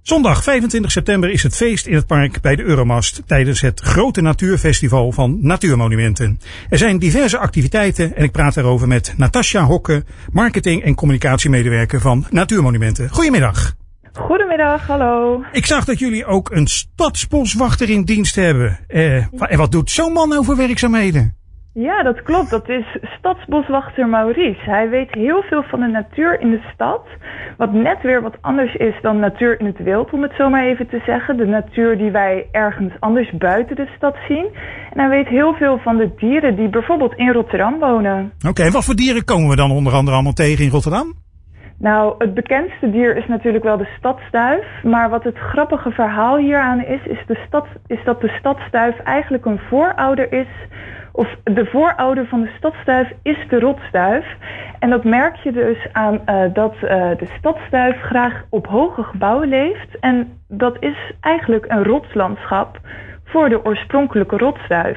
Zondag 25 september is het feest in het park bij de Euromast tijdens het grote natuurfestival van Natuurmonumenten. Er zijn diverse activiteiten en ik praat daarover met Natasja Hokke, marketing- en communicatiemedewerker van Natuurmonumenten. Goedemiddag. Goedemiddag, hallo. Ik zag dat jullie ook een stadsboswachter in dienst hebben. En wat doet zo'n man nou voor werkzaamheden? Ja, dat klopt. Dat is stadsboswachter Maurice. Hij weet heel veel van de natuur in de stad. Wat net weer wat anders is dan natuur in het wild, om het zo maar even te zeggen. De natuur die wij ergens anders buiten de stad zien. En hij weet heel veel van de dieren die bijvoorbeeld in Rotterdam wonen. Oké, en wat voor dieren komen we dan onder andere allemaal tegen in Rotterdam? Nou, het bekendste dier is natuurlijk wel de stadsduif. Maar wat het grappige verhaal hieraan is dat de stadsduif eigenlijk een voorouder is. Of de voorouder van de stadsduif is de rotsduif. En dat merk je dus aan dat de stadsduif graag op hoge gebouwen leeft. En dat is eigenlijk een rotslandschap voor de oorspronkelijke rotsduif.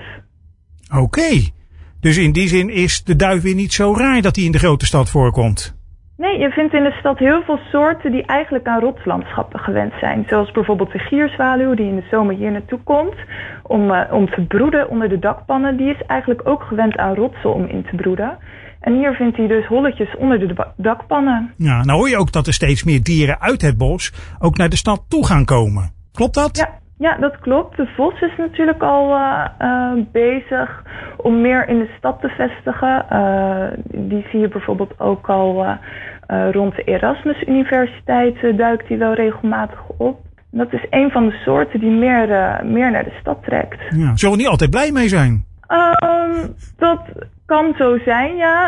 Oké, dus in die zin is de duif weer niet zo raar dat hij in de grote stad voorkomt. Nee, je vindt in de stad heel veel soorten die eigenlijk aan rotslandschappen gewend zijn. Zoals bijvoorbeeld de gierzwaluw die in de zomer hier naartoe komt om te broeden onder de dakpannen. Die is eigenlijk ook gewend aan rotsen om in te broeden. En hier vindt hij dus holletjes onder de dakpannen. Ja, nou hoor je ook dat er steeds meer dieren uit het bos ook naar de stad toe gaan komen. Klopt dat? Ja, dat klopt. De vos is natuurlijk al bezig om meer in de stad te vestigen. Die zie je bijvoorbeeld ook al rond de Erasmus Universiteit duikt die wel regelmatig op. En dat is een van de soorten die meer naar de stad trekt. Ja. Zullen we niet altijd blij mee zijn? Dat kan zo zijn, ja.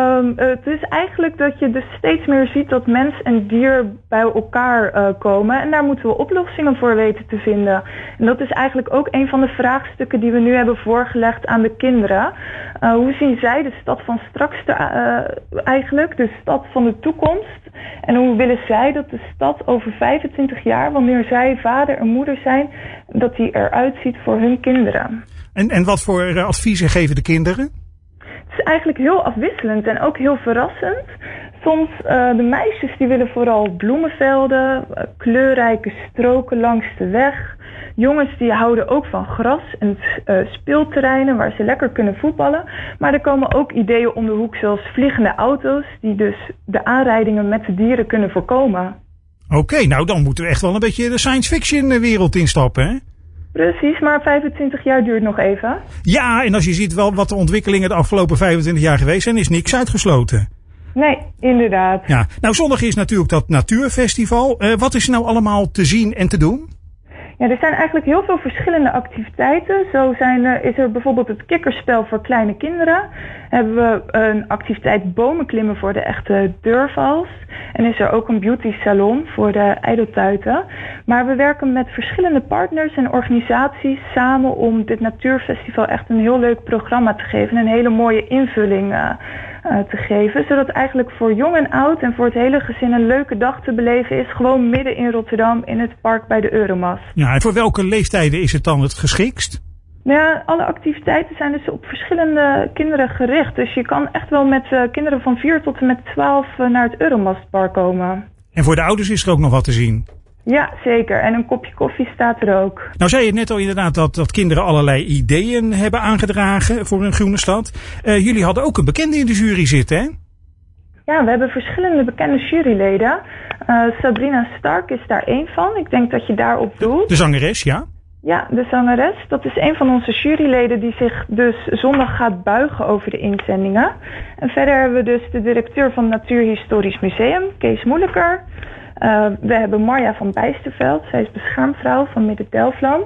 Het is eigenlijk dat je dus steeds meer ziet dat mens en dier bij elkaar komen. En daar moeten we oplossingen voor weten te vinden. En dat is eigenlijk ook een van de vraagstukken die we nu hebben voorgelegd aan de kinderen. Hoe zien zij de stad van straks eigenlijk, de stad van de toekomst? En hoe willen zij dat de stad over 25 jaar, wanneer zij vader en moeder zijn, dat die eruit ziet voor hun kinderen? En wat voor adviezen geven de kinderen? Het is eigenlijk heel afwisselend en ook heel verrassend. Soms de meisjes die willen vooral bloemenvelden, kleurrijke stroken langs de weg. Jongens die houden ook van gras en speelterreinen waar ze lekker kunnen voetballen. Maar er komen ook ideeën om de hoek zoals vliegende auto's die dus de aanrijdingen met de dieren kunnen voorkomen. Oké, nou dan moeten we echt wel een beetje de science fiction wereld instappen, hè? Precies, maar 25 jaar duurt nog even. Ja, en als je ziet wel wat de ontwikkelingen de afgelopen 25 jaar geweest zijn, is niks uitgesloten. Nee, inderdaad. Ja, nou zondag is natuurlijk dat natuurfestival. Wat is er nou allemaal te zien en te doen? Ja, er zijn eigenlijk heel veel verschillende activiteiten. Zo is er bijvoorbeeld het kikkerspel voor kleine kinderen. Hebben we een activiteit bomen klimmen voor de echte durvals. En is er ook een beauty salon voor de ijdeltuiten. Maar we werken met verschillende partners en organisaties samen om dit natuurfestival echt een heel leuk programma te geven. En een hele mooie invulling te geven. Zodat eigenlijk voor jong en oud en voor het hele gezin een leuke dag te beleven is. Gewoon midden in Rotterdam in het park bij de Euromast. Ja, en voor welke leeftijden is het dan het geschiktst? Ja, alle activiteiten zijn dus op verschillende kinderen gericht. Dus je kan echt wel met kinderen van 4 tot en met 12 naar het Euromastpark komen. En voor de ouders is er ook nog wat te zien? Ja, zeker. En een kopje koffie staat er ook. Nou zei je net al inderdaad dat kinderen allerlei ideeën hebben aangedragen voor een groene stad. Jullie hadden ook een bekende in de jury zitten, hè? Ja, we hebben verschillende bekende juryleden. Sabrina Stark is daar één van. Ik denk dat je daarop doelt. De zangeres, ja? Ja, de zangeres. Dat is een van onze juryleden die zich dus zondag gaat buigen over de inzendingen. En verder hebben we dus de directeur van het Natuurhistorisch Museum, Kees Moeilijker. We hebben Marja van Bijsterveld. Zij is beschermvrouw van Midden-Delfland.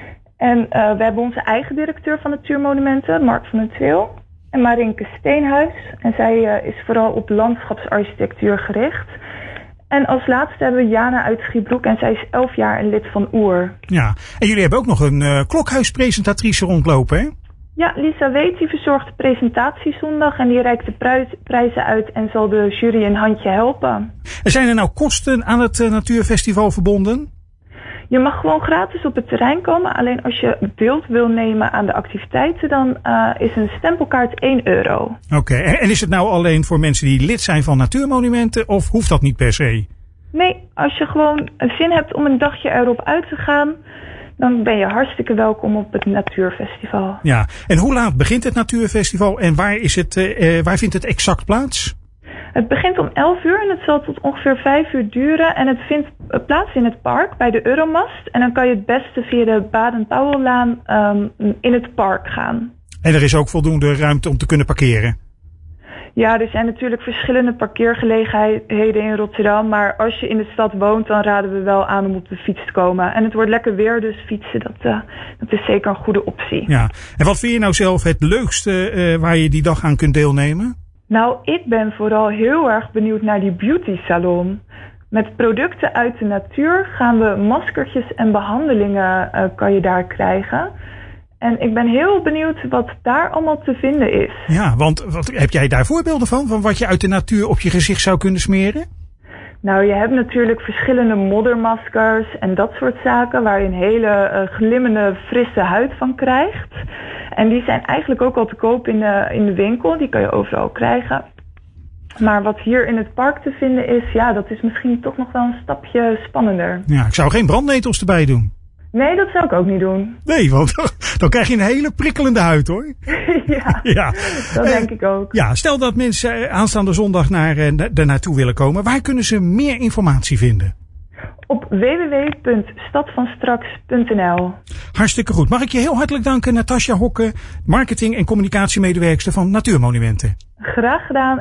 En we hebben onze eigen directeur van Natuurmonumenten, Mark van den Tweel. En Marinke Steenhuis. En zij is vooral op landschapsarchitectuur gericht. En als laatste hebben we Jana uit Schiebroek en zij is 11 jaar en lid van Oer. Ja, en jullie hebben ook nog een klokhuispresentatrice rondlopen, hè? Ja, Lisa Weet die verzorgt de presentatie zondag en die reikt de prijzen uit en zal de jury een handje helpen. En zijn er nou kosten aan het natuurfestival verbonden? Je mag gewoon gratis op het terrein komen. Alleen als je deel wil nemen aan de activiteiten, dan is een stempelkaart €1. Oké, en is het nou alleen voor mensen die lid zijn van Natuurmonumenten of hoeft dat niet per se? Nee, als je gewoon zin hebt om een dagje erop uit te gaan, dan ben je hartstikke welkom op het Natuurfestival. Ja, en hoe laat begint het Natuurfestival en waar vindt het exact plaats? Het begint om 11 uur en het zal tot ongeveer 5 uur duren. En het vindt plaats in het park bij de Euromast. En dan kan je het beste via de Baden-Powelllaan in het park gaan. En er is ook voldoende ruimte om te kunnen parkeren? Ja, er zijn natuurlijk verschillende parkeergelegenheden in Rotterdam. Maar als je in de stad woont, dan raden we wel aan om op de fiets te komen. En het wordt lekker weer, dus fietsen, dat is zeker een goede optie. Ja. En wat vind je nou zelf het leukste waar je die dag aan kunt deelnemen? Nou, ik ben vooral heel erg benieuwd naar die beauty salon. Met producten uit de natuur gaan we maskertjes en behandelingen kan je daar krijgen. En ik ben heel benieuwd wat daar allemaal te vinden is. Ja, want heb jij daar voorbeelden van wat je uit de natuur op je gezicht zou kunnen smeren? Nou, je hebt natuurlijk verschillende moddermaskers en dat soort zaken waar je een hele glimmende, frisse huid van krijgt. En die zijn eigenlijk ook al te koop in de winkel. Die kan je overal krijgen. Maar wat hier in het park te vinden is, ja, dat is misschien toch nog wel een stapje spannender. Ja, ik zou geen brandnetels erbij doen. Nee, dat zou ik ook niet doen. Nee, want dan krijg je een hele prikkelende huid, hoor. Ja, dat denk ik ook. Ja, stel dat mensen aanstaande zondag daar naartoe willen komen. Waar kunnen ze meer informatie vinden? Op www.stadvanstraks.nl. Hartstikke goed. Mag ik je heel hartelijk danken, Natasja Hokke, marketing- en communicatiemedewerkster van Natuurmonumenten. Graag gedaan.